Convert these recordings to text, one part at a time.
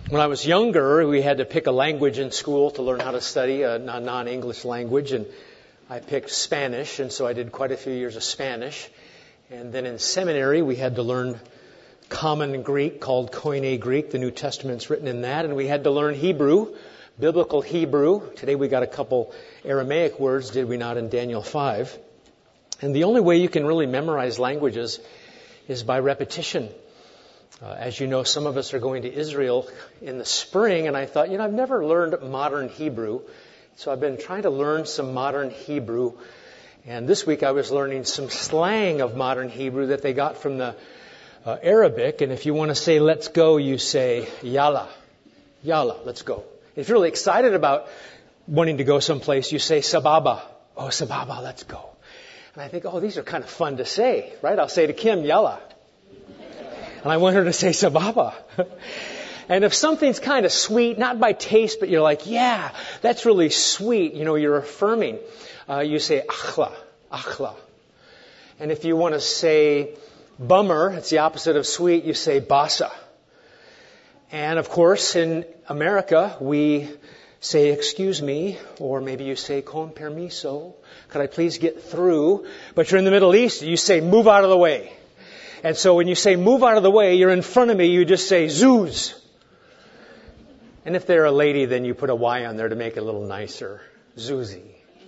When I was younger, we had to pick a language in school to learn how to study a non-English language, and I picked Spanish, and so I did quite a few years of Spanish. And then in seminary, we had to learn Common Greek called Koine Greek. The New Testament's written in that, and we had to learn Hebrew, biblical Hebrew. Today we got a couple Aramaic words, did we not, in Daniel 5. And the only way you can really memorize languages is by repetition. As you know, some of us are going to Israel in the spring, and I thought, I've never learned modern Hebrew. So I've been trying to learn some modern Hebrew. And this week I was learning some slang of modern Hebrew that they got from the Arabic. And if you want to say, let's go, you say, yalla. Yalla, let's go. If you're really excited about wanting to go someplace, you say, sababa. Oh, sababa, let's go. And I think, these are kind of fun to say, right? I'll say to Kim, yalla. And I want her to say sababa. And if something's kind of sweet, not by taste, but you're like, yeah, that's really sweet, you're affirming, you say akhla, akhla. And if you want to say bummer, it's the opposite of sweet, you say basa. And of course, in America, we say, excuse me, or maybe you say, con permiso, could I please get through? But you're in the Middle East, you say, move out of the way. And so when you say, move out of the way, you're in front of me, you just say, zoos. And if they're a lady, then you put a Y on there to make it a little nicer. Zuzi.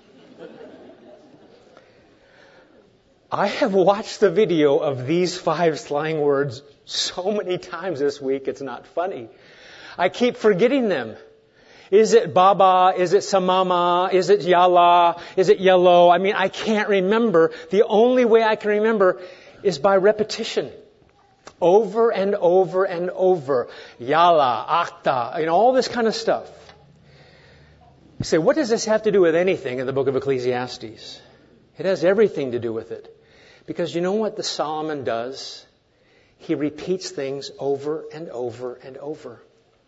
I have watched the video of these 5 slang words so many times this week, it's not funny. I keep forgetting them. Is it baba? Is it samama? Is it yalla? Is it yellow? I can't remember. The only way I can remember is by repetition. Over and over and over. Yalla, akta, all this kind of stuff. You say, what does this have to do with anything in the book of Ecclesiastes? It has everything to do with it. Because you know what the Solomon does? He repeats things over and over and over.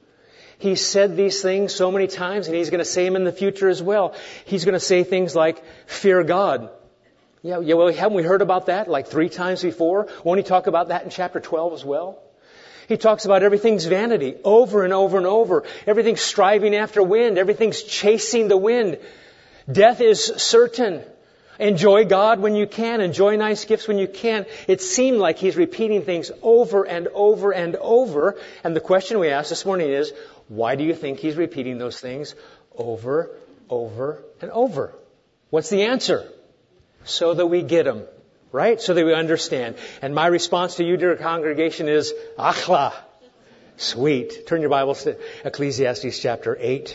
He said these things so many times, and he's going to say them in the future as well. He's going to say things like, fear God. Yeah, well, haven't we heard about that like 3 times before? Won't he talk about that in chapter 12 as well? He talks about everything's vanity over and over and over. Everything's striving after wind. Everything's chasing the wind. Death is certain. Enjoy God when you can. Enjoy nice gifts when you can. It seemed like he's repeating things over and over and over. And the question we asked this morning is, why do you think he's repeating those things over, and over? What's the answer? So that we get them, right? So that we understand. And my response to you, dear congregation, is akhla. Sweet. Turn your Bibles to Ecclesiastes chapter 8.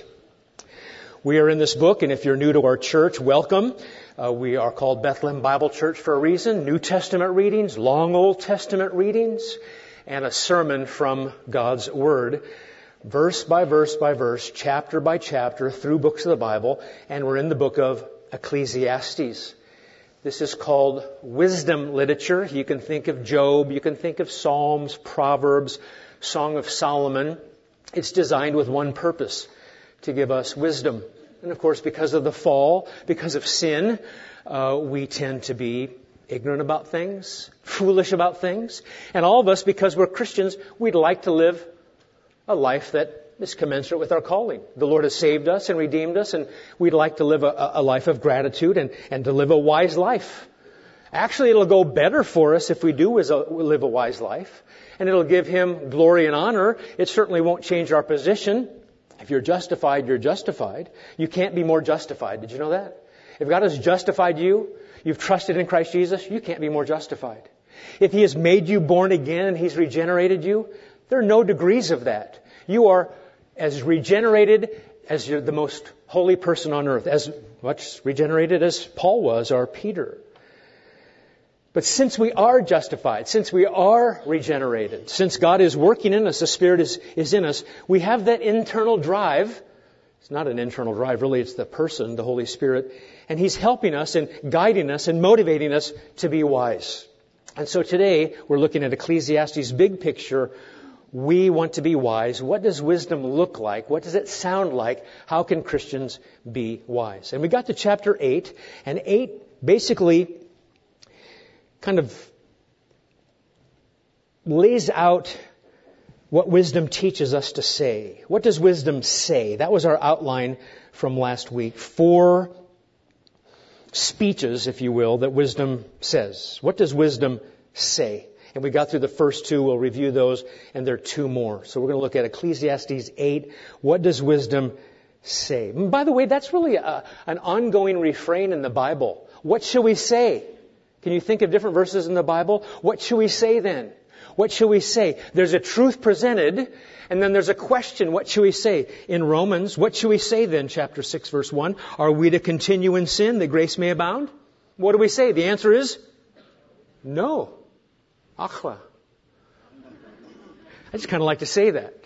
We are in this book, and if you're new to our church, welcome. We are called Bethlehem Bible Church for a reason. New Testament readings, long Old Testament readings, and a sermon from God's Word. Verse by verse by verse, chapter by chapter, through books of the Bible, and we're in the book of Ecclesiastes. This is called wisdom literature. You can think of Job, you can think of Psalms, Proverbs, Song of Solomon. It's designed with one purpose, to give us wisdom. And of course, because of the fall, because of sin, we tend to be ignorant about things, foolish about things. And all of us, because we're Christians, we'd like to live a life that is commensurate with our calling. The Lord has saved us and redeemed us, and we'd like to live a life of gratitude and to live a wise life. Actually, it'll go better for us if we do live a wise life, and it'll give Him glory and honor. It certainly won't change our position. If you're justified, you're justified. You can't be more justified. Did you know that? If God has justified you, you've trusted in Christ Jesus, you can't be more justified. If He has made you born again and He's regenerated you, there are no degrees of that. You are as regenerated as you're the most holy person on earth, as much regenerated as Paul was, or Peter. But since we are justified, since we are regenerated, since God is working in us, the Spirit is in us, we have that internal drive. It's not an internal drive, really, it's the person, the Holy Spirit. And He's helping us and guiding us and motivating us to be wise. And so today, we're looking at Ecclesiastes' big picture. We want to be wise. What does wisdom look like? What does it sound like? How can Christians be wise? And we got to chapter 8, and 8 basically kind of lays out what wisdom teaches us to say. What does wisdom say? That was our outline from last week. 4 speeches, if you will, that wisdom says. What does wisdom say? And we got through the first 2. We'll review those, and there are 2 more. So we're going to look at Ecclesiastes 8. What does wisdom say? And by the way, that's really an ongoing refrain in the Bible. What shall we say? Can you think of different verses in the Bible? What shall we say then? What shall we say? There's a truth presented, and then there's a question. What shall we say? In Romans, what shall we say then? Chapter 6, verse 1. Are we to continue in sin that grace may abound? What do we say? The answer is no. Achla. I just kind of like to say that.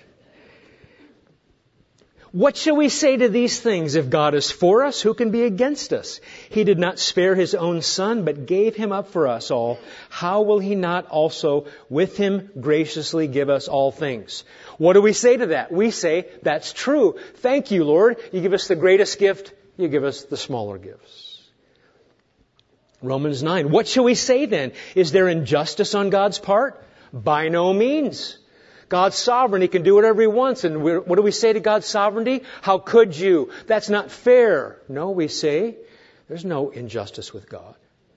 What shall we say to these things? If God is for us, who can be against us? He did not spare His own Son, but gave Him up for us all. How will He not also with Him graciously give us all things? What do we say to that? We say, that's true. Thank you, Lord. You give us the greatest gift. You give us the smaller gifts. Romans 9. What shall we say then? Is there injustice on God's part? By no means. God's sovereign. He can do whatever He wants. And what do we say to God's sovereignty? How could you? That's not fair. No, we say, there's no injustice with God.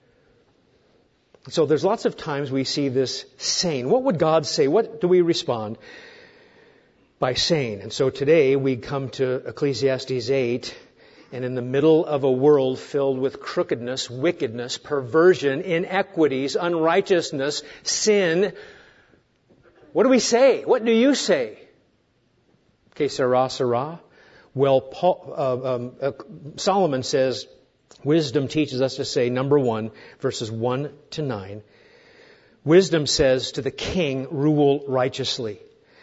So there's lots of times we see this saying. What would God say? What do we respond by saying? And so today we come to Ecclesiastes 8, and in the middle of a world filled with crookedness, wickedness, perversion, inequities, unrighteousness, sin, what do we say? What do you say? Que sera, sera. Well, Solomon says, wisdom teaches us to say, number 1, verses 1 to 9. Wisdom says to the king, rule righteously.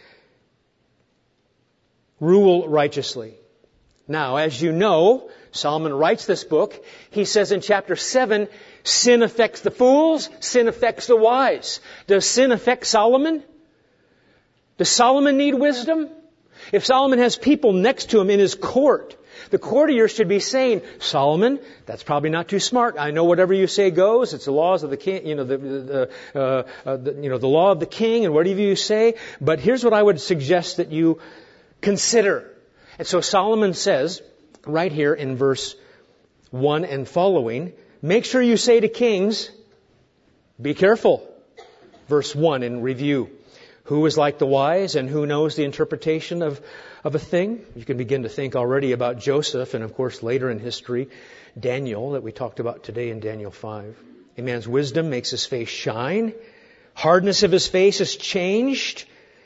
Rule righteously. Now, as you know, Solomon writes this book. He says in chapter 7, sin affects the fools, sin affects the wise. Does sin affect Solomon? Does Solomon need wisdom? If Solomon has people next to him in his court, the courtiers should be saying, Solomon, that's probably not too smart. I know whatever you say goes. It's the laws of the king, the law of the king and whatever you say. But here's what I would suggest that you consider. And so Solomon says, right here in verse 1 and following, make sure you say to kings, be careful. Verse 1 in review. Who is like the wise and who knows the interpretation of a thing? You can begin to think already about Joseph and, of course, later in history, Daniel, that we talked about today in Daniel 5. A man's wisdom makes his face shine. Hardness of his face is changed.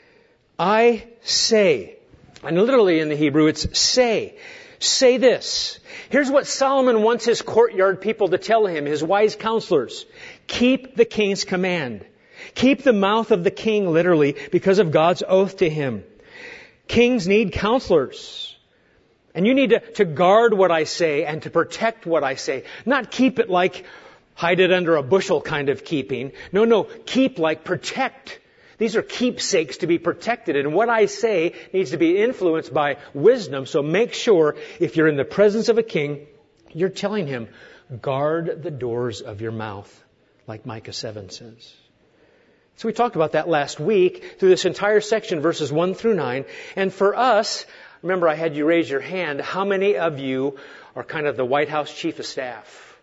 I say. And literally in the Hebrew, it's say. Say this. Here's what Solomon wants his courtyard people to tell him, his wise counselors. Keep the king's command. Keep the mouth of the king literally because of God's oath to him. Kings need counselors. And you need to guard what I say and to protect what I say. Not keep it like hide it under a bushel kind of keeping. No, keep like protect. These are keepsakes to be protected. And what I say needs to be influenced by wisdom. So make sure if you're in the presence of a king, you're telling him, guard the doors of your mouth, like Micah 7 says. So we talked about that last week through this entire section, verses 1 through 9. And for us, remember I had you raise your hand, how many of you are kind of the White House chief of staff?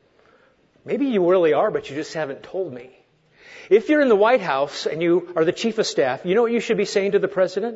Maybe you really are, but you just haven't told me. If you're in the White House and you are the chief of staff, you know what you should be saying to the president?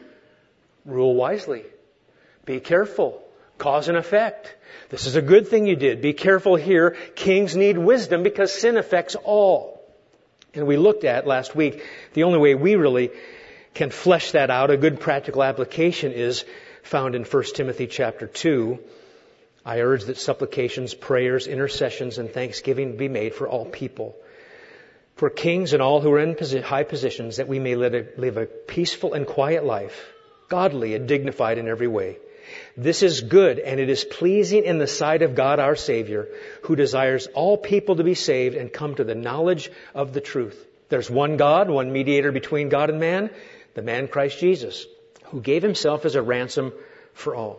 Rule wisely. Be careful. Cause and effect. This is a good thing you did. Be careful here. Kings need wisdom because sin affects all. And we looked at last week, the only way we really can flesh that out, a good practical application is found in 1 Timothy chapter 2. I urge that supplications, prayers, intercessions, and thanksgiving be made for all people. For kings and all who are in high positions, that we may live a peaceful and quiet life, godly and dignified in every way. This is good, and it is pleasing in the sight of God our Savior, who desires all people to be saved and come to the knowledge of the truth. There's one God, one mediator between God and man, the man Christ Jesus, who gave himself as a ransom for all.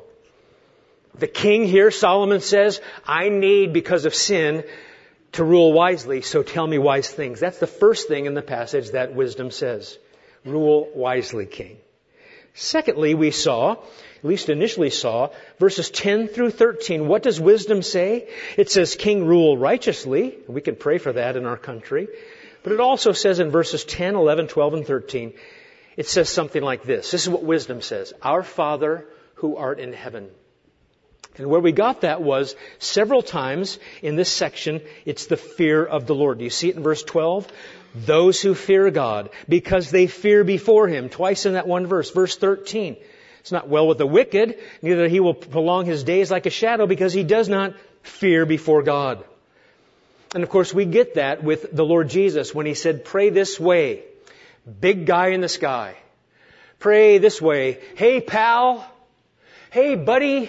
The king here, Solomon says, I need, because of sin, to rule wisely, so tell me wise things. That's the first thing in the passage that wisdom says. Rule wisely, king. Secondly, we saw, at least initially saw, verses 10 through 13. What does wisdom say? It says, king, rule righteously. We can pray for that in our country. But it also says in verses 10, 11, 12, and 13, it says something like this. This is what wisdom says. Our Father who art in heaven. And where we got that was several times in this section, it's the fear of the Lord. Do you see it in verse 12? Those who fear God, because they fear before Him. Twice in that one verse. Verse 13. It's not well with the wicked, neither he will prolong his days like a shadow, because he does not fear before God. And of course we get that with the Lord Jesus when He said, pray this way. Big guy in the sky. Pray this way. Hey pal. Hey buddy.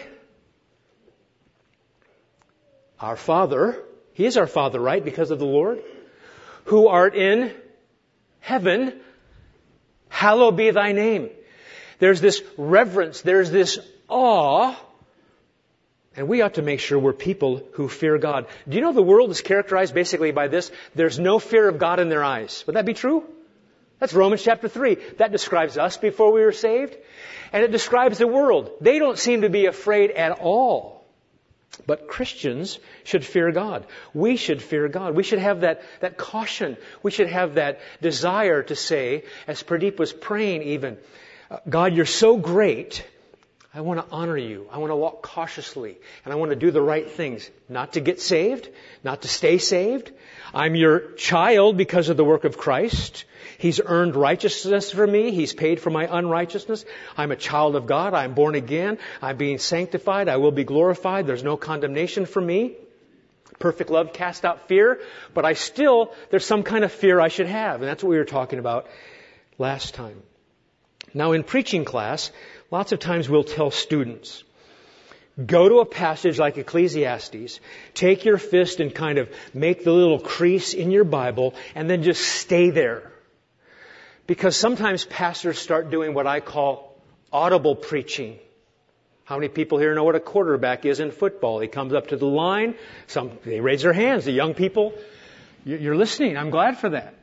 Our Father, He is our Father, right? Because of the Lord. Who art in heaven, hallowed be thy name. There's this reverence, there's this awe, and we ought to make sure we're people who fear God. Do you know the world is characterized basically by this? There's no fear of God in their eyes. Would that be true? That's Romans chapter 3. That describes us before we were saved. And it describes the world. They don't seem to be afraid at all. But Christians should fear God. We should fear God. We should have that caution. We should have that desire to say, as Pradeep was praying even, God, you're so great. I want to honor you. I want to walk cautiously. And I want to do the right things. Not to get saved. Not to stay saved. I'm your child because of the work of Christ. He's earned righteousness for me. He's paid for my unrighteousness. I'm a child of God. I'm born again. I'm being sanctified. I will be glorified. There's no condemnation for me. Perfect love casts out fear. But there's some kind of fear I should have. And that's what we were talking about last time. Now in preaching class, lots of times we'll tell students, go to a passage like Ecclesiastes, take your fist and kind of make the little crease in your Bible, and then just stay there. Because sometimes pastors start doing what I call audible preaching. How many people here know what a quarterback is in football? He comes up to the line. They raise their hands. The young people, you're listening. I'm glad for that.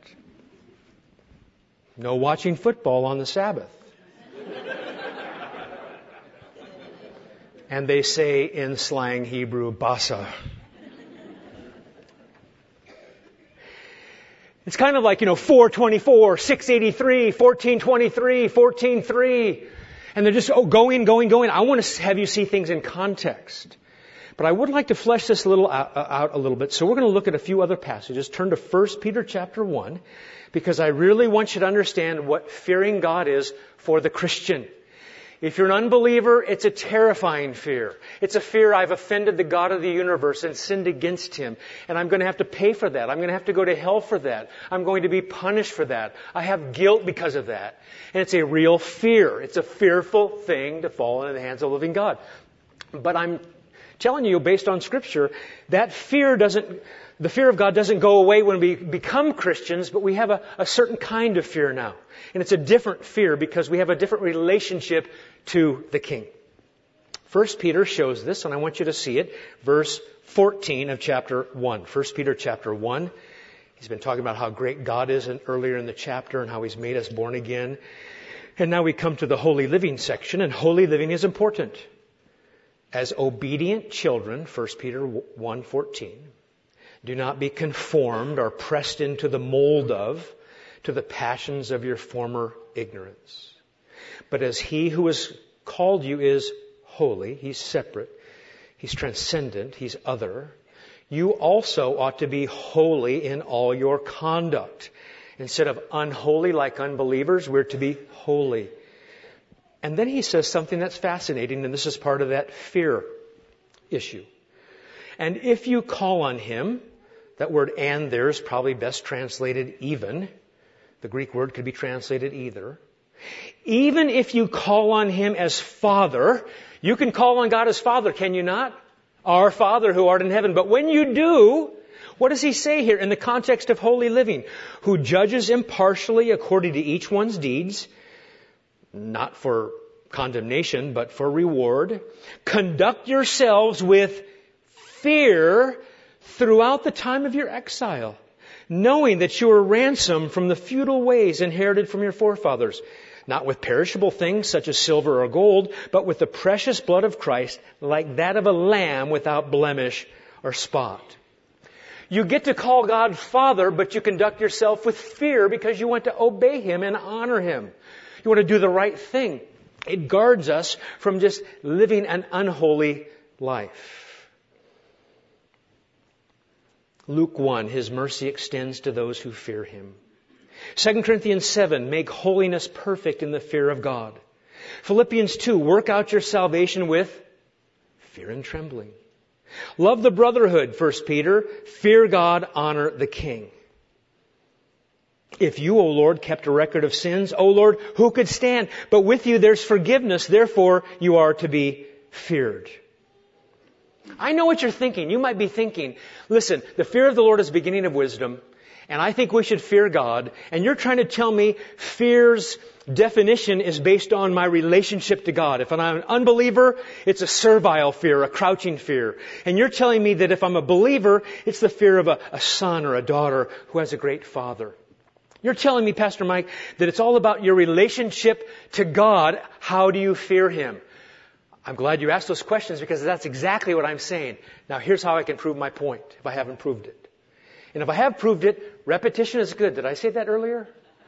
No watching football on the Sabbath. And they say in slang Hebrew, basa. It's kind of like, 424, 683, 1423, 14:3. And they're just, going. I want to have you see things in context. But I would like to flesh this out a little bit. So we're going to look at a few other passages. Turn to 1 Peter chapter 1, because I really want you to understand what fearing God is for the Christian. If you're an unbeliever, it's a terrifying fear. It's a fear I've offended the God of the universe and sinned against Him. And I'm going to have to pay for that. I'm going to have to go to hell for that. I'm going to be punished for that. I have guilt because of that. And it's a real fear. It's a fearful thing to fall into the hands of the living God. But I'm telling you, based on Scripture, that the fear of God doesn't go away when we become Christians, but we have a certain kind of fear now. And it's a different fear because we have a different relationship to the King. 1 Peter shows this, and I want you to see it. Verse 14 of chapter 1. 1 Peter chapter 1. He's been talking about how great God is earlier in the chapter and how He's made us born again. And now we come to the holy living section, and holy living is important. As obedient children, 1 Peter 1:14, do not be conformed or pressed into the mold to the passions of your former ignorance. But as He who has called you is holy, He's separate, He's transcendent, He's other, you also ought to be holy in all your conduct. Instead of unholy like unbelievers, we're to be holy. And then he says something that's fascinating, and this is part of that fear issue. And if you call on Him, that word "and" there is probably best translated even. The Greek word could be translated either. Even if you call on Him as Father, you can call on God as Father, can you not? Our Father who art in heaven. But when you do, what does He say here in the context of holy living? Who judges impartially according to each one's deeds, not for condemnation, but for reward. Conduct yourselves with fear throughout the time of your exile. knowing that you were ransomed from the futile ways inherited from your forefathers, not with perishable things such as silver or gold, but with the precious blood of Christ, like that of a lamb without blemish or spot. You get to call God Father, but you conduct yourself with fear because you want to obey Him and honor Him. You want to do the right thing. It guards us from just living an unholy life. Luke 1, His mercy extends to those who fear Him. 2 Corinthians 7, make holiness perfect in the fear of God. Philippians 2, work out your salvation with fear and trembling. Love the brotherhood, 1 Peter. Fear God, honor the king. If you, O Lord, kept a record of sins, O Lord, who could stand? But with you there's forgiveness, therefore you are to be feared. I know what you're thinking. You might be thinking, listen, the fear of the Lord is the beginning of wisdom, and I think we should fear God. And you're trying to tell me fear's definition is based on my relationship to God. If I'm an unbeliever, it's a servile fear, a crouching fear. And you're telling me that if I'm a believer, it's the fear of a son or a daughter who has a great father. You're telling me, Pastor Mike, that it's all about your relationship to God. How do you fear Him? I'm glad you asked those questions because that's exactly what I'm saying. Now here's how I can prove my point if I haven't proved it. And if I have proved it, repetition is good. Did I say that earlier?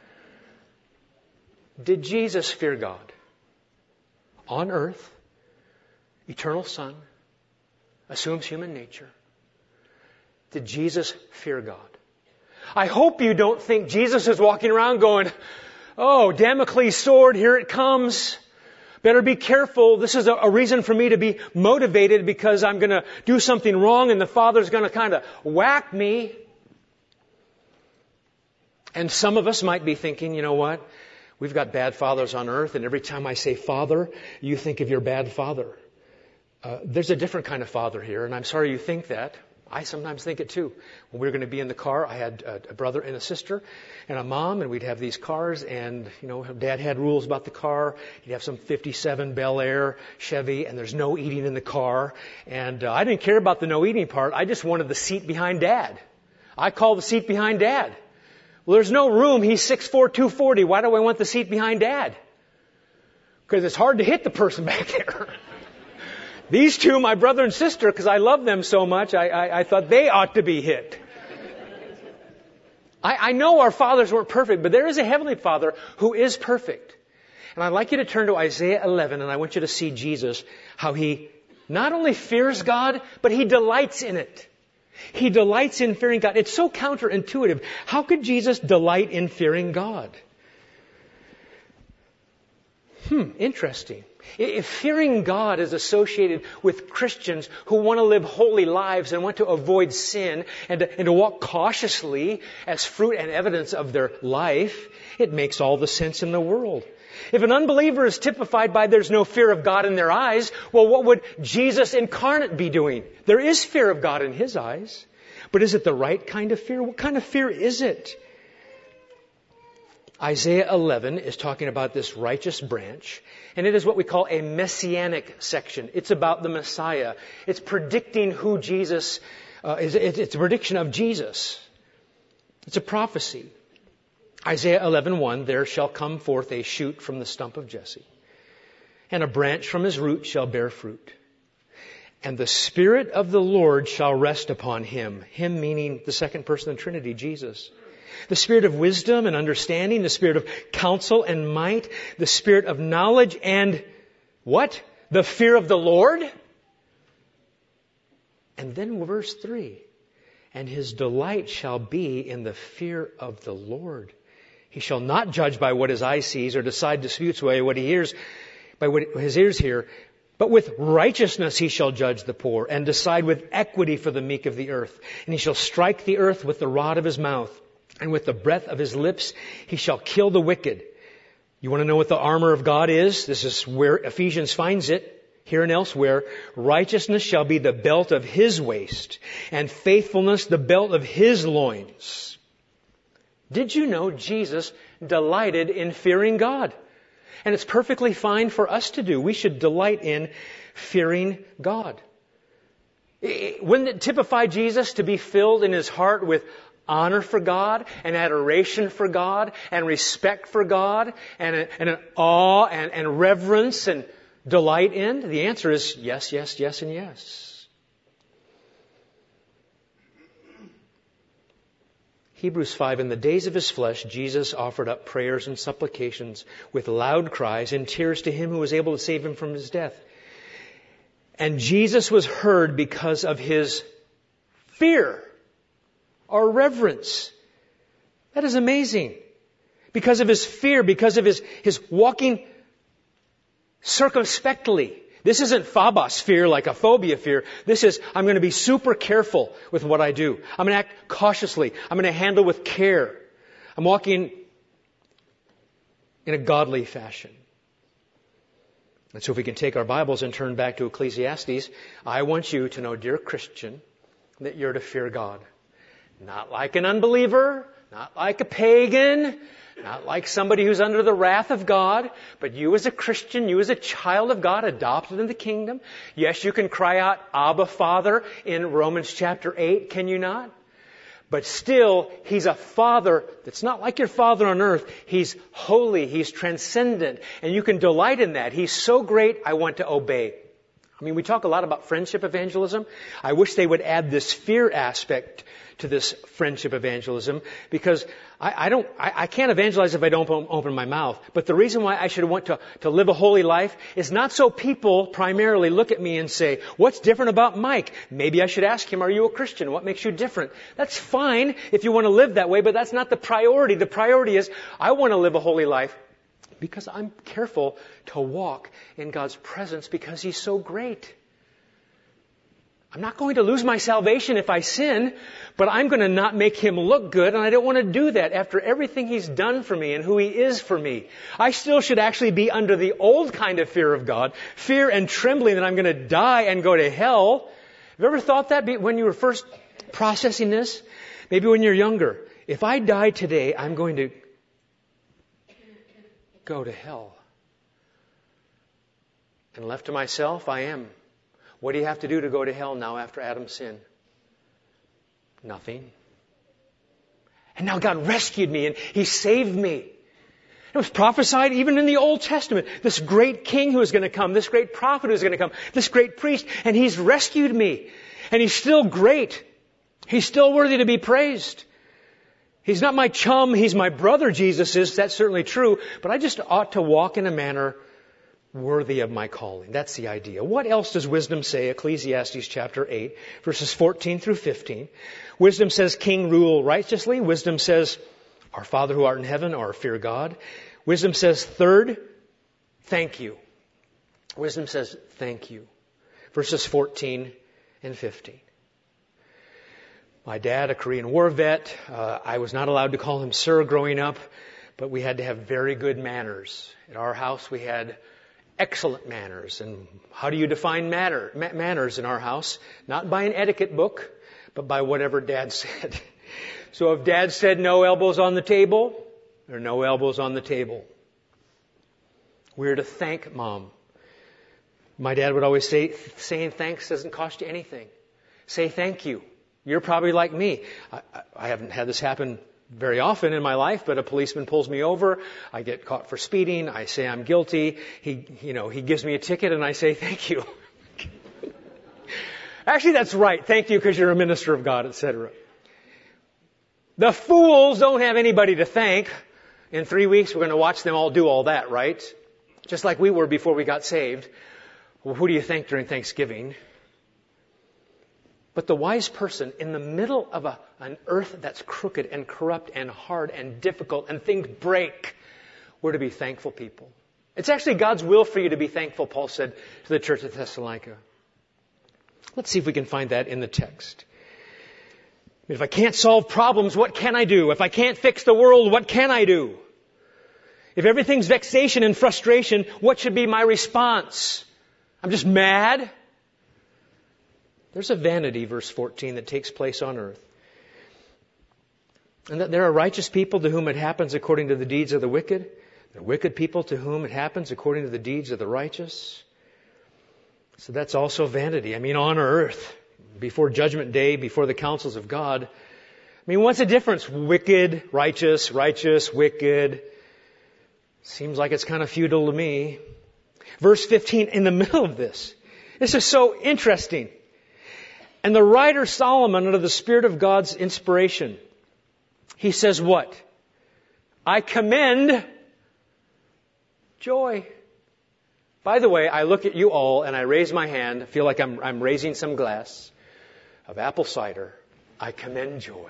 Did Jesus fear God? On earth, eternal Son, assumes human nature. Did Jesus fear God? I hope you don't think Jesus is walking around going, oh, Damocles' sword, here it comes. Better be careful. This is a reason for me to be motivated because I'm going to do something wrong and the Father's going to kind of whack me. And some of us might be thinking, you know what? We've got bad fathers on earth, and every time I say father, you think of your bad father. There's a different kind of father here, and I'm sorry you think that. I sometimes think it too. When we were going to be in the car, I had a brother and a sister and a mom, and we'd have these cars, and, you know, Dad had rules about the car. He'd have some 57 Bel Air Chevy, and there's no eating in the car. And I didn't care about the no eating part. I just wanted the seat behind Dad. I called the seat behind Dad. Well, there's no room. He's 6'4", 240. Why do I want the seat behind Dad? Because it's hard to hit the person back there. These two, my brother and sister, because I love them so much, I thought they ought to be hit. I know our fathers weren't perfect, but there is a heavenly Father who is perfect. And I'd like you to turn to Isaiah 11, and I want you to see Jesus, how He not only fears God, but He delights in it. He delights in fearing God. It's so counterintuitive. How could Jesus delight in fearing God? Interesting. If fearing God is associated with Christians who want to live holy lives and want to avoid sin and to walk cautiously as fruit and evidence of their life, it makes all the sense in the world. If an unbeliever is typified by there's no fear of God in their eyes, well, what would Jesus incarnate be doing? There is fear of God in His eyes. But is it the right kind of fear? What kind of fear is it? Isaiah 11 is talking about this righteous branch, and it is what we call a messianic section. It's about the Messiah. It's predicting who Jesus is. It's a prediction of Jesus. It's a prophecy. Isaiah 11:1, there shall come forth a shoot from the stump of Jesse, and a branch from his root shall bear fruit. And the Spirit of the Lord shall rest upon him. Him meaning the second person of the Trinity, Jesus. The Spirit of wisdom and understanding, the Spirit of counsel and might, the Spirit of knowledge and what? The fear of the Lord? And then verse 3, and his delight shall be in the fear of the Lord. He shall not judge by what his eye sees or decide disputes by what he hears, by what his ears hear. But with righteousness he shall judge the poor and decide with equity for the meek of the earth. And he shall strike the earth with the rod of his mouth, and with the breath of his lips he shall kill the wicked. You want to know what the armor of God is? This is where Ephesians finds it, here and elsewhere. Righteousness shall be the belt of his waist, and faithfulness the belt of his loins. Did you know Jesus delighted in fearing God? And it's perfectly fine for us to do. We should delight in fearing God. Wouldn't it typify Jesus to be filled in his heart with honor for God and adoration for God and respect for God and an awe and reverence and delight in? The answer is yes, yes, yes, and yes. Hebrews 5, in the days of His flesh, Jesus offered up prayers and supplications with loud cries and tears to Him who was able to save Him from His death. And Jesus was heard because of His fear or reverence. That is amazing. Because of His fear, because of His walking circumspectly. This isn't phobos fear like a phobia fear. This is, I'm going to be super careful with what I do. I'm going to act cautiously. I'm going to handle with care. I'm walking in a godly fashion. And so if we can take our Bibles and turn back to Ecclesiastes, I want you to know, dear Christian, that you're to fear God. Not like an unbeliever, not like a pagan, not like somebody who's under the wrath of God, but you as a Christian, you as a child of God, adopted in the kingdom. Yes, you can cry out, Abba, Father, in Romans chapter 8, can you not? But still, He's a Father that's not like your Father on earth. He's holy, He's transcendent, and you can delight in that. He's so great, I want to obey. I mean, we talk a lot about friendship evangelism. I wish they would add this fear aspect to this friendship evangelism, because I can't evangelize if I don't open my mouth. But the reason why I should want to live a holy life is not so people primarily look at me and say, what's different about Mike? Maybe I should ask him, are you a Christian? What makes you different? That's fine if you want to live that way, but that's not the priority. The priority is, I want to live a holy life because I'm careful to walk in God's presence because He's so great. I'm not going to lose my salvation if I sin, but I'm going to not make Him look good, and I don't want to do that after everything He's done for me and who He is for me. I still should actually be under the old kind of fear of God, fear and trembling that I'm going to die and go to hell. Have you ever thought that when you were first processing this? Maybe when you're younger. If I die today, I'm going to go to hell. And left to myself, I am. What do you have to do to go to hell now after Adam's sin? Nothing. And now God rescued me and He saved me. It was prophesied even in the Old Testament. This great king who is going to come, this great prophet who is going to come, this great priest, and He's rescued me. And He's still great. He's still worthy to be praised. He's not my chum, He's my brother, Jesus is. That's certainly true. But I just ought to walk in a manner worthy of my calling. That's the idea. What else does wisdom say? Ecclesiastes chapter 8, verses 14 through 15. Wisdom says, King, rule righteously. Wisdom says, our Father who art in heaven, or fear God. Wisdom says, third, thank you. Wisdom says, thank you. Verses 14 and 15. My dad, a Korean War vet, I was not allowed to call him sir growing up, but we had to have very good manners. At our house, we had excellent manners. And how do you define manners in our house? Not by an etiquette book, but by whatever Dad said. So if Dad said no elbows on the table, there are no elbows on the table. We're to thank Mom. My dad would always say, saying thanks doesn't cost you anything. Say thank you. You're probably like me. I haven't had this happen very often in my life, but a policeman pulls me over. I get caught for speeding. I say I'm guilty. He gives me a ticket and I say thank you. Actually, that's right. Thank you because you're a minister of God, etc. The fools don't have anybody to thank. In 3 weeks, we're going to watch them all do all that, right? Just like we were before we got saved. Well, who do you thank during Thanksgiving? But the wise person, in the middle of an earth that's crooked and corrupt and hard and difficult and things break, we're to be thankful people. It's actually God's will for you to be thankful, Paul said to the church of Thessalonica. Let's see if we can find that in the text. If I can't solve problems, what can I do? If I can't fix the world, what can I do? If everything's vexation and frustration, what should be my response? I'm just mad? There's a vanity, verse 14, that takes place on earth. And that there are righteous people to whom it happens according to the deeds of the wicked. There are wicked people to whom it happens according to the deeds of the righteous. So that's also vanity. I mean, on earth, before Judgment Day, before the counsels of God, mean, what's the difference? Wicked, righteous, righteous, wicked. Seems like it's kind of futile to me. Verse 15, in the middle of this. This is so interesting. And the writer Solomon, under the Spirit of God's inspiration, he says what? I commend joy. By the way, I look at you all and I raise my hand. I feel like I'm raising some glass of apple cider. I commend joy.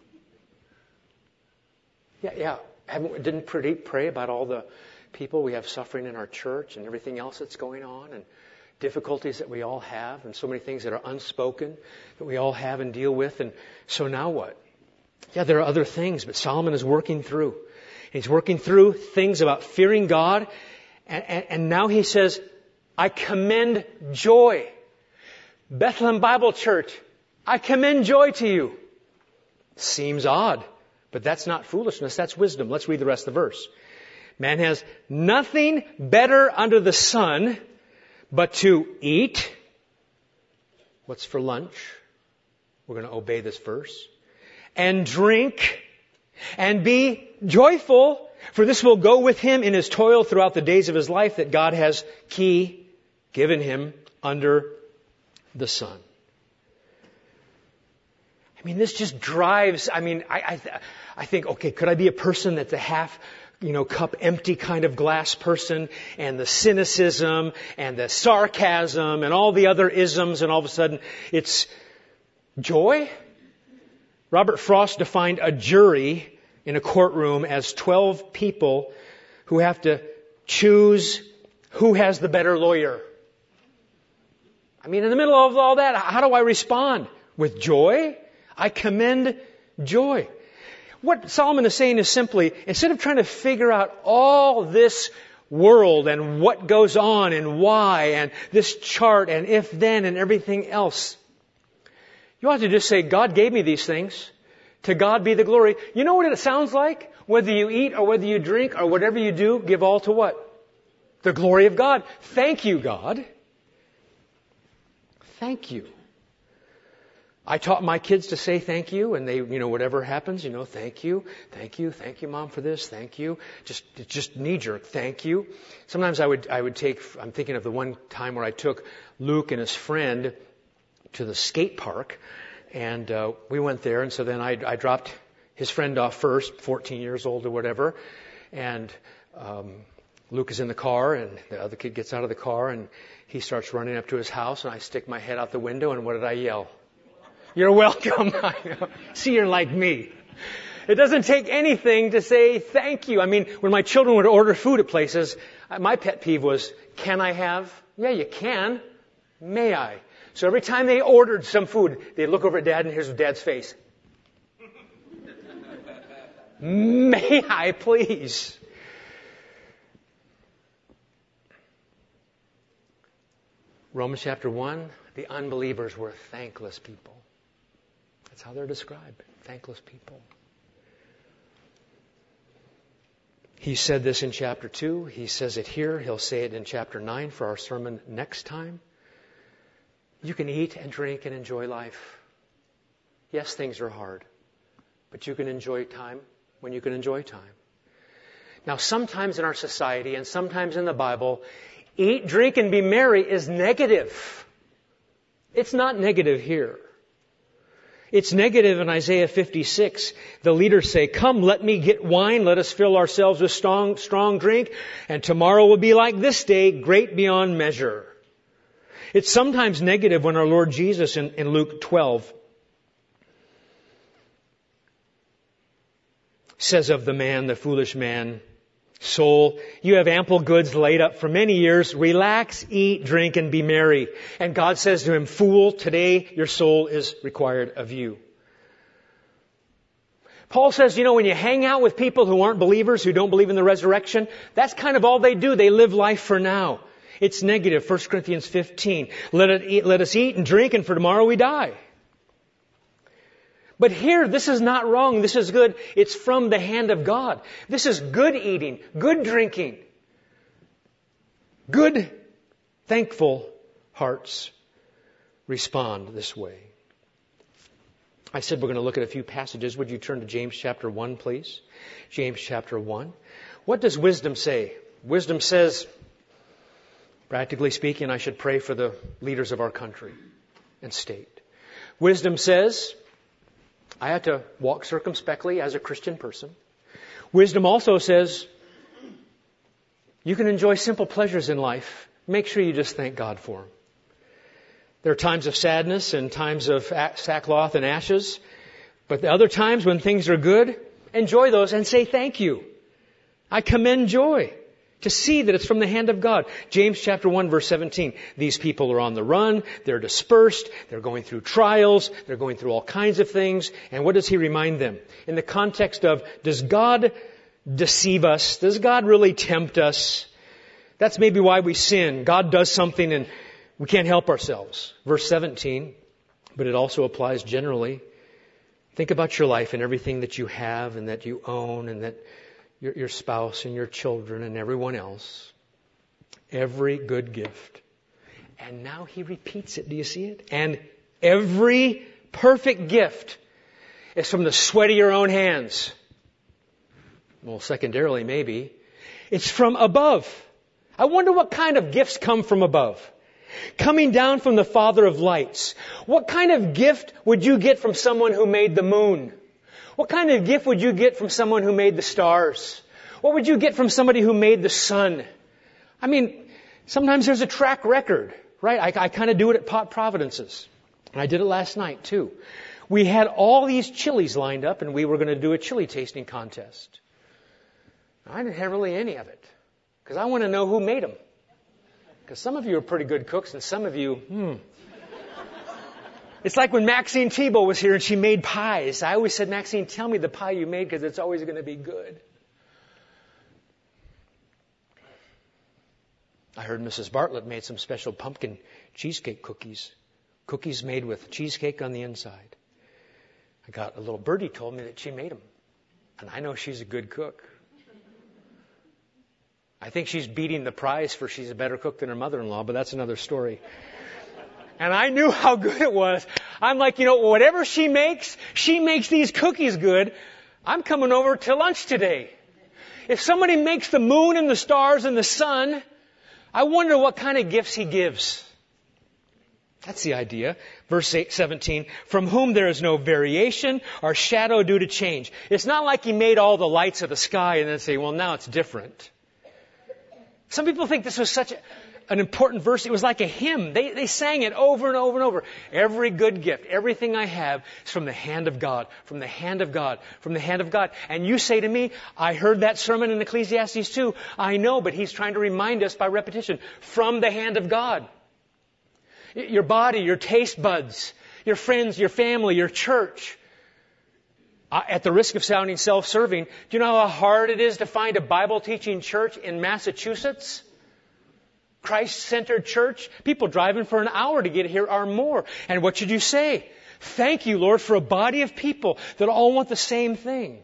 Yeah. Didn't pray about all the people we have suffering in our church and everything else that's going on and difficulties that we all have and so many things that are unspoken that we all have and deal with. And so now what? Yeah, there are other things, but Solomon is working through. He's working through things about fearing God. And now he says, I commend joy. Bethlehem Bible Church, I commend joy to you. Seems odd, but that's not foolishness, that's wisdom. Let's read the rest of the verse. Man has nothing better under the sun but to eat. What's for lunch? We're going to obey this verse. And drink and be joyful, for this will go with him in his toil throughout the days of his life that God has given him under the sun. I mean, this just drives, I think, okay, could I be a person that's a half, cup empty kind of glass person, and the cynicism and the sarcasm and all the other isms, and all of a sudden it's joy? Robert Frost defined a jury in a courtroom as 12 people who have to choose who has the better lawyer. I mean, in the middle of all that, how do I respond? With joy? I commend joy. What Solomon is saying is simply, instead of trying to figure out all this world and what goes on and why and this chart and if then and everything else, you ought to just say, God gave me these things. To God be the glory. You know what it sounds like? Whether you eat or whether you drink or whatever you do, give all to what? The glory of God. Thank you, God. Thank you. I taught my kids to say thank you, and they, whatever happens, thank you, Mom, for this, thank you. Just knee-jerk, thank you. Sometimes I would take, I'm thinking of the one time where I took Luke and his friend to the skate park, and we went there, and so then I dropped his friend off first, 14 years old or whatever, and Luke is in the car, and the other kid gets out of the car, and he starts running up to his house, and I stick my head out the window, and what did I yell? You're welcome. I know. See, you're like me. It doesn't take anything to say thank you. I mean, when my children would order food at places, my pet peeve was, can I have? Yeah, you can. May I? So every time they ordered some food, they'd look over at Dad, and here's Dad's face. May I, please? Romans chapter 1, the unbelievers were thankless people. That's how they're described, thankless people. He said this in chapter 2. He says it here. He'll say it in chapter 9 for our sermon next time. You can eat and drink and enjoy life. Yes, things are hard, but you can enjoy time when you can enjoy time. Now, sometimes in our society and sometimes in the Bible, eat, drink, and be merry is negative. It's not negative here. It's negative in Isaiah 56. The leaders say, come, let me get wine. Let us fill ourselves with strong drink. And tomorrow will be like this day, great beyond measure. It's sometimes negative when our Lord Jesus in Luke 12 says of the man, the foolish man, soul, you have ample goods laid up for many years. Relax, eat, drink, and be merry. And God says to him, fool, today your soul is required of you. Paul says, when you hang out with people who aren't believers, who don't believe in the resurrection, that's kind of all they do. They live life for now. It's negative. 1 Corinthians 15. Let us eat and drink, and for tomorrow we die. But here, this is not wrong. This is good. It's from the hand of God. This is good eating, good drinking. Good, thankful hearts respond this way. I said we're going to look at a few passages. Would you turn to James chapter 1, please? James chapter 1. What does wisdom say? Wisdom says, practically speaking, I should pray for the leaders of our country and state. Wisdom says, I have to walk circumspectly as a Christian person. Wisdom also says, you can enjoy simple pleasures in life. Make sure you just thank God for them. There are times of sadness and times of sackcloth and ashes. But the other times when things are good, enjoy those and say thank you. I commend joy to see that it's from the hand of God. James chapter 1 verse 17. These people are on the run. They're dispersed. They're going through trials. They're going through all kinds of things. And what does he remind them? In the context of, does God deceive us? Does God really tempt us? That's maybe why we sin. God does something and we can't help ourselves. Verse 17, but it also applies generally. Think about your life and everything that you have and that you own and that your spouse and your children and everyone else. Every good gift. And now he repeats it. Do you see it? And every perfect gift is from the sweat of your own hands. Well, secondarily, maybe. It's from above. I wonder what kind of gifts come from above. Coming down from the Father of lights. What kind of gift would you get from someone who made the moon? What kind of gift would you get from someone who made the stars? What would you get from somebody who made the sun? I mean, sometimes there's a track record, right? I kind of do it at Pot Providences. And I did it last night too. We had all these chilies lined up and we were going to do a chili tasting contest. I didn't have really any of it because I want to know who made them. Because some of you are pretty good cooks and some of you, It's like when Maxine Tebow was here and she made pies. I always said, Maxine, tell me the pie you made because it's always going to be good. I heard Mrs. Bartlett made some special pumpkin cheesecake cookies. Cookies made with cheesecake on the inside. I got a little birdie told me that she made them. And I know she's a good cook. I think she's beating the prize for she's a better cook than her mother-in-law, but that's another story. And I knew how good it was. I'm like, whatever she makes these cookies good. I'm coming over to lunch today. If somebody makes the moon and the stars and the sun, I wonder what kind of gifts he gives. That's the idea. Verse 17, from whom there is no variation or shadow due to change. It's not like he made all the lights of the sky and then say, well, now it's different. Some people think this was such an important verse. It was like a hymn. They sang it over and over and over. Every good gift, everything I have is from the hand of God, from the hand of God, from the hand of God. And you say to me, I heard that sermon in Ecclesiastes 2. I know, but he's trying to remind us by repetition, from the hand of God. Your body, your taste buds, your friends, your family, your church. At the risk of sounding self-serving, do you know how hard it is to find a Bible-teaching church in Massachusetts? Christ-centered church. People driving for an hour to get here or more. And what should you say? Thank you, Lord, for a body of people that all want the same thing.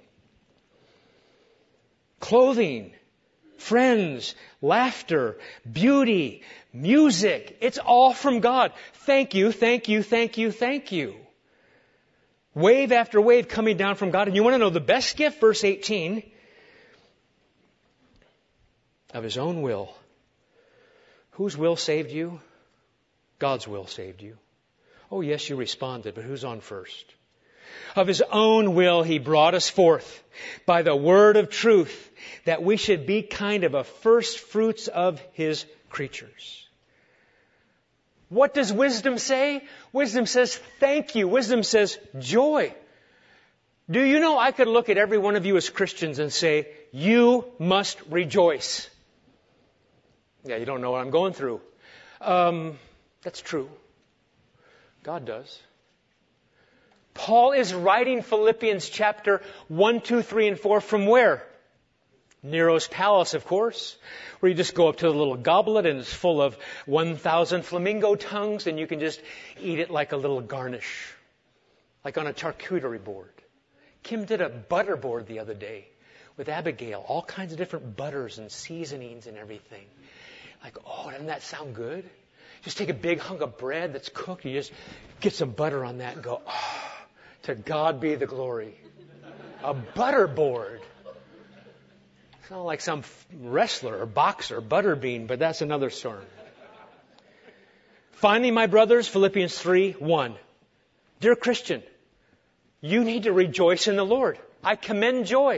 Clothing, friends, laughter, beauty, music. It's all from God. Thank you, thank you, thank you, thank you. Wave after wave coming down from God. And you want to know the best gift? Verse 18. Of His own will. Whose will saved you? God's will saved you. Oh yes, you responded, but who's on first? Of His own will He brought us forth by the word of truth, that we should be kind of a first fruits of His creatures. What does wisdom say? Wisdom says thank you. Wisdom says joy. Do you know I could look at every one of you as Christians and say, you must rejoice. Yeah, you don't know what I'm going through. That's true. God does. Paul is writing Philippians chapter 1, 2, 3, and 4 from where? Nero's palace, of course, where you just go up to the little goblet and it's full of 1,000 flamingo tongues and you can just eat it like a little garnish, like on a charcuterie board. Kim did a butter board the other day with Abigail, all kinds of different butters and seasonings and everything. Like, oh, doesn't that sound good? Just take a big hunk of bread that's cooked, you just get some butter on that and go, oh, To God be the glory. A butterboard. Sound like some wrestler or boxer, butterbean, but that's another story. Finally, my brothers, Philippians 3:1. Dear Christian, you need to rejoice in the Lord. I commend joy.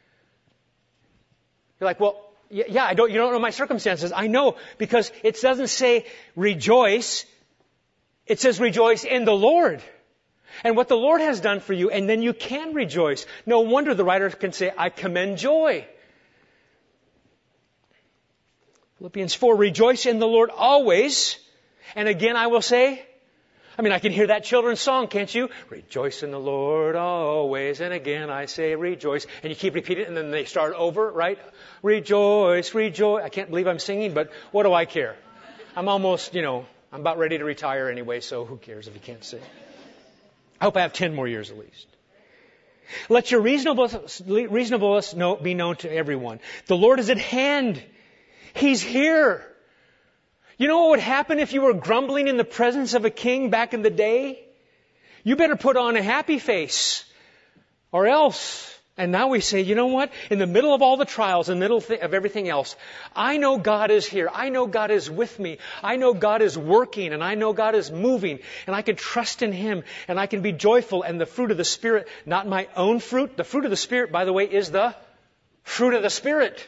You're like, well, yeah, you don't know my circumstances. I know, because it doesn't say rejoice. It says rejoice in the Lord. And what the Lord has done for you, and then you can rejoice. No wonder the writer can say, I commend joy. Philippians 4, rejoice in the Lord always. And again, I will say, I can hear that children's song, can't you? Rejoice in the Lord always. And again, I say rejoice. And you keep repeating it, and then they start over, right? Rejoice, rejoice. I can't believe I'm singing, but what do I care? I'm almost, I'm about ready to retire anyway, so who cares if you can't sing? I hope I have 10 more years at least. Let your reasonableness be known to everyone. The Lord is at hand. He's here. You know what would happen if you were grumbling in the presence of a king back in the day? You better put on a happy face, or else. And now we say, you know what? In the middle of all the trials, in the middle of everything else, I know God is here. I know God is with me. I know God is working, and I know God is moving, and I can trust in Him, and I can be joyful. And the fruit of the Spirit, not my own fruit. The fruit of the Spirit, by the way, is the fruit of the Spirit.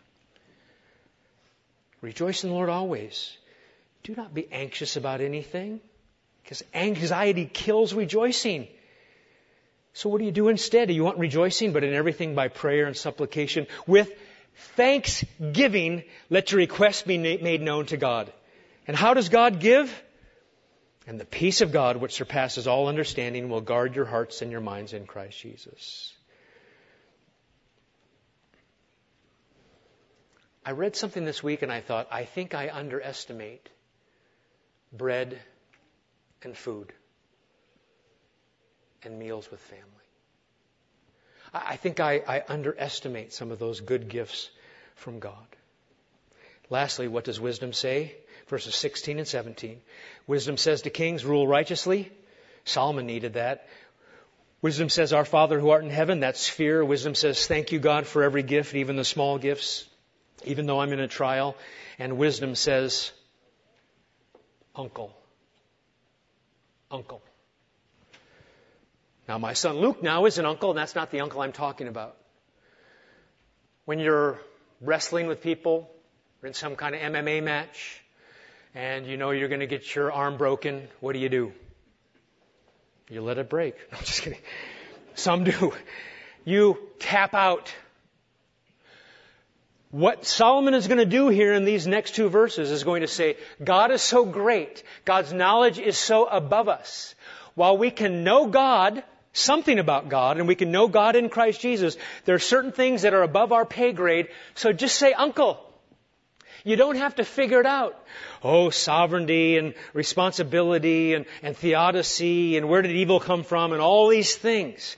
Rejoice in the Lord always. Do not be anxious about anything, because anxiety kills rejoicing. So what do you do instead? Do you want rejoicing? But in everything by prayer and supplication, with thanksgiving, let your requests be made known to God. And how does God give? And the peace of God, which surpasses all understanding, will guard your hearts and your minds in Christ Jesus. I read something this week and I thought, I think I underestimate bread and food and meals with family. I think I underestimate some of those good gifts from God. Lastly, what does wisdom say? Verses 16 and 17. Wisdom says to kings, rule righteously. Solomon needed that. Wisdom says, our Father who art in heaven. That's fear. Wisdom says, thank you, God, for every gift, even the small gifts, even though I'm in a trial. And wisdom says, uncle. Uncle. Now, my son Luke now is an uncle, and that's not the uncle I'm talking about. When you're wrestling with people, or in some kind of MMA match, and you know you're going to get your arm broken, what do? You let it break. No, I'm just kidding. Some do. You tap out. What Solomon is going to do here in these next two verses is going to say, God is so great. God's knowledge is so above us. While we can know God, something about God, and we can know God in Christ Jesus, there are certain things that are above our pay grade. So just say, uncle. You don't have to figure it out. Oh, sovereignty and responsibility and theodicy and where did evil come from and all these things.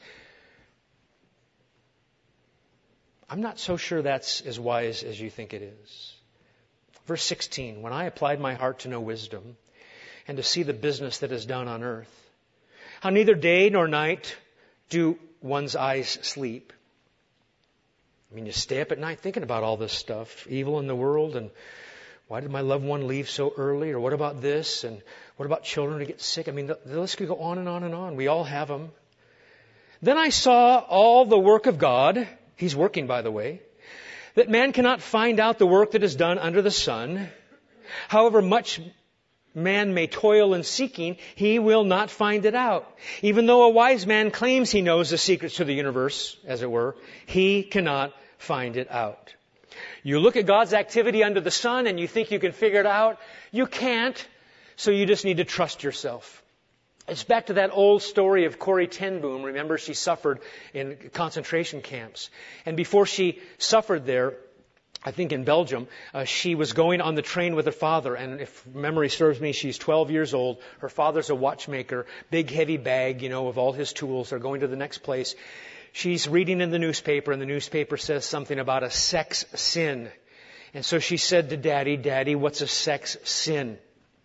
I'm not so sure that's as wise as you think it is. Verse 16, when I applied my heart to know wisdom and to see the business that is done on earth, how neither day nor night do one's eyes sleep. You stay up at night thinking about all this stuff, evil in the world, and why did my loved one leave so early, or what about this, and what about children who get sick? The list could go on and on and on. We all have them. Then I saw all the work of God. He's working, by the way. That man cannot find out the work that is done under the sun. However much man may toil in seeking, he will not find it out. Even though a wise man claims he knows the secrets to the universe, as it were, he cannot find it out. You look at God's activity under the sun and you think you can figure it out. You can't, so you just need to trust yourself. It's back to that old story of Corrie ten Boom. Remember, she suffered in concentration camps. And before she suffered there, I think in Belgium, she was going on the train with her father. And if memory serves me, she's 12 years old. Her father's a watchmaker, big heavy bag, of all his tools. They're going to the next place. She's reading in the newspaper, and the newspaper says something about a sex sin. And so she said to Daddy, what's a sex sin?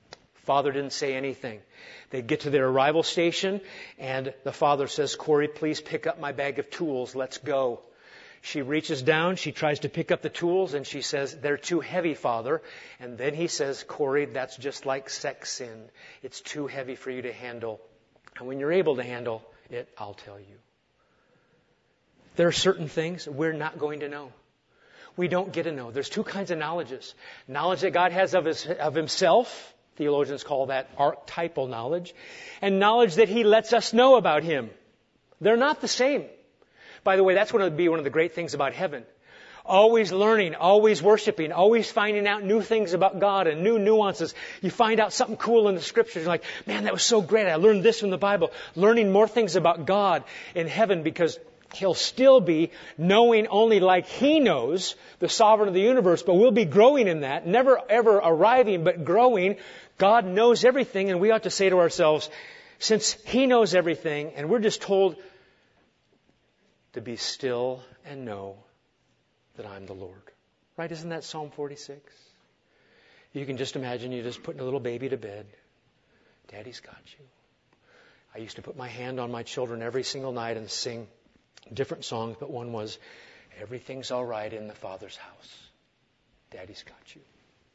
Father didn't say anything. They get to their arrival station, and the father says, Corrie, please pick up my bag of tools. Let's go. She reaches down, she tries to pick up the tools, and she says, they're too heavy, Father. And then he says, Corrie, that's just like sex sin. It's too heavy for you to handle. And when you're able to handle it, I'll tell you. There are certain things we're not going to know. We don't get to know. There's two kinds of knowledges. Knowledge that God has of Himself. Theologians call that archetypal knowledge. And knowledge that He lets us know about Him. They're not the same. By the way, that's going to be one of the great things about heaven. Always learning, always worshiping, always finding out new things about God and new nuances. You find out something cool in the Scriptures. You're like, man, that was so great. I learned this from the Bible. Learning more things about God in heaven because He'll still be knowing only like He knows, the sovereign of the universe, but we'll be growing in that, never ever arriving, but growing. God knows everything, and we ought to say to ourselves, since He knows everything, and we're just told to be still and know that I'm the Lord. Right? Isn't that Psalm 46? You can just imagine you just putting a little baby to bed. Daddy's got you. I used to put my hand on my children every single night and sing different songs, but one was, everything's all right in the Father's house. Daddy's got you.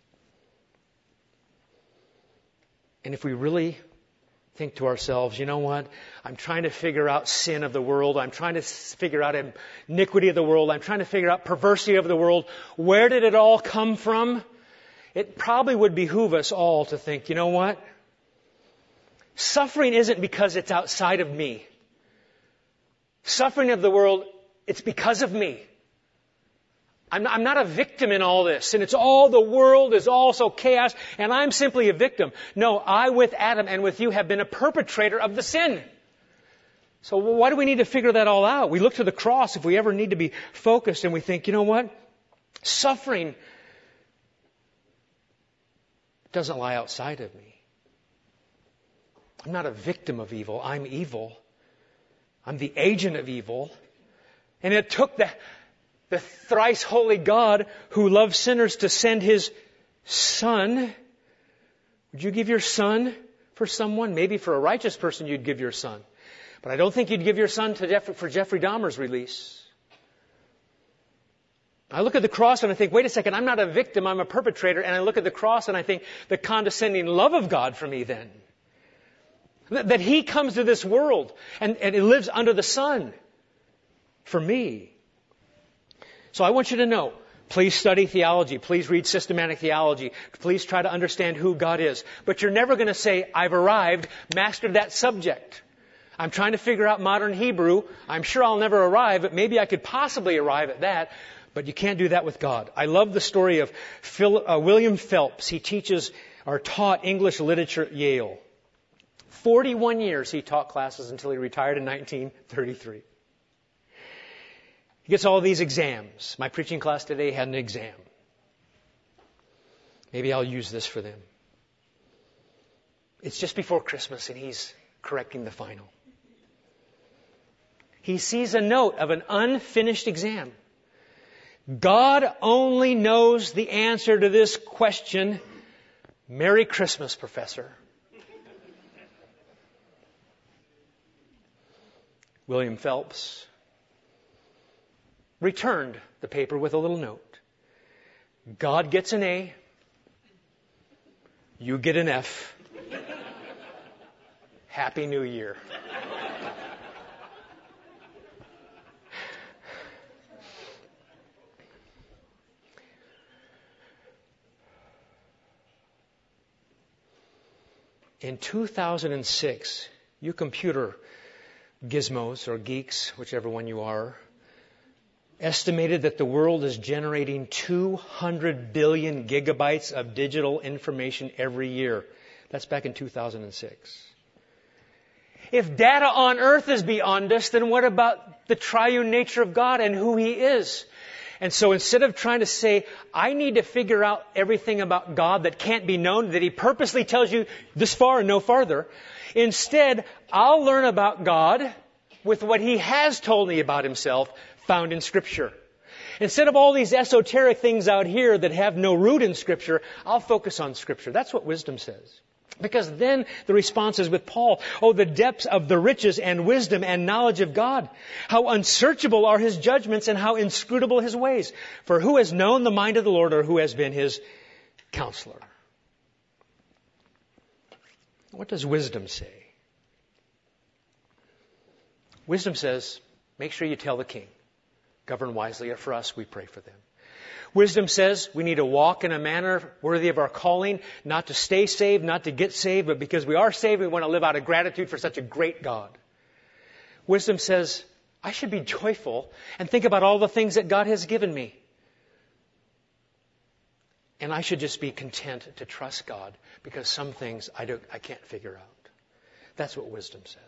And if we really think to ourselves, you know what? I'm trying to figure out sin of the world. I'm trying to figure out iniquity of the world. I'm trying to figure out perversity of the world. Where did it all come from? It probably would behoove us all to think, you know what? Suffering isn't because it's outside of me. Suffering of the world, it's because of me. I'm not a victim in all this. And it's all the world is also chaos. And I'm simply a victim. No, I with Adam and with you have been a perpetrator of the sin. So why do we need to figure that all out? We look to the cross if we ever need to be focused and we think, you know what? Suffering doesn't lie outside of me. I'm not a victim of evil. I'm evil. I'm the agent of evil. And it took the thrice holy God who loves sinners to send His Son. Would you give your son for someone? Maybe for a righteous person you'd give your son. But I don't think you'd give your son for Jeffrey Dahmer's release. I look at the cross and I think, wait a second, I'm not a victim, I'm a perpetrator. And I look at the cross and I think, the condescending love of God for me then. That He comes to this world and He lives under the sun for me. So I want you to know, please study theology. Please read systematic theology. Please try to understand who God is. But you're never going to say, I've arrived, mastered that subject. I'm trying to figure out modern Hebrew. I'm sure I'll never arrive, but maybe I could possibly arrive at that. But you can't do that with God. I love the story of William Phelps. He teaches or taught English literature at Yale. 41 years he taught classes until he retired in 1933. He gets all these exams. My preaching class today had an exam. Maybe I'll use this for them. It's just before Christmas and he's correcting the final. He sees a note of an unfinished exam. God only knows the answer to this question. Merry Christmas, Professor. William Phelps returned the paper with a little note. God gets an A. You get an F. Happy New Year. In 2006, you computer gizmos or geeks, whichever one you are, estimated that the world is generating 200 billion gigabytes of digital information every year. That's back in 2006. If data on earth is beyond us, then what about the triune nature of God and who He is? And so instead of trying to say, I need to figure out everything about God that can't be known, that He purposely tells you this far and no farther, instead, I'll learn about God with what He has told me about Himself, found in Scripture. Instead of all these esoteric things out here that have no root in Scripture, I'll focus on Scripture. That's what wisdom says. Because then the response is with Paul, oh, the depths of the riches and wisdom and knowledge of God. How unsearchable are His judgments and how inscrutable His ways. For who has known the mind of the Lord, or who has been His counselor? What does wisdom say? Wisdom says, make sure you tell the king. Govern wisely, and for us, we pray for them. Wisdom says we need to walk in a manner worthy of our calling, not to stay saved, not to get saved, but because we are saved, we want to live out of gratitude for such a great God. Wisdom says, I should be joyful and think about all the things that God has given me. And I should just be content to trust God because some things I can't figure out. That's what wisdom says.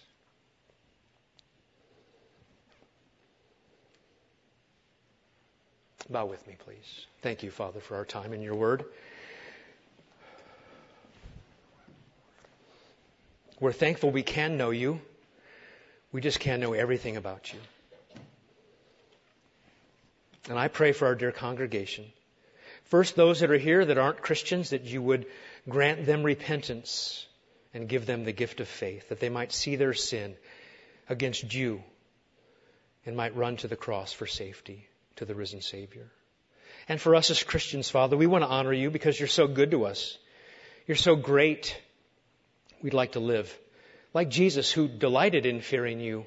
Bow with me, please. Thank you, Father, for our time in your word. We're thankful we can know you. We just can't know everything about you. And I pray for our dear congregation. First, those that are here that aren't Christians, that you would grant them repentance and give them the gift of faith, that they might see their sin against you and might run to the cross for safety, to the risen Savior. And for us as Christians, Father, we want to honor you because you're so good to us. You're so great. We'd like to live like Jesus, who delighted in fearing you.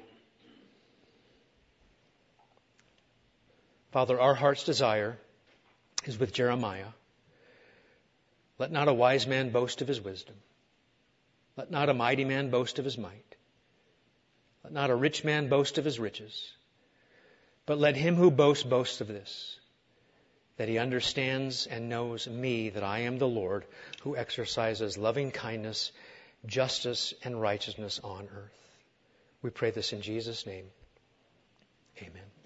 Father, our heart's desire is with Jeremiah. Let not a wise man boast of his wisdom. Let not a mighty man boast of his might. Let not a rich man boast of his riches. But let him who boasts boast of this, that he understands and knows me, that I am the Lord, who exercises loving kindness, justice, and righteousness on earth. We pray this in Jesus' name. Amen.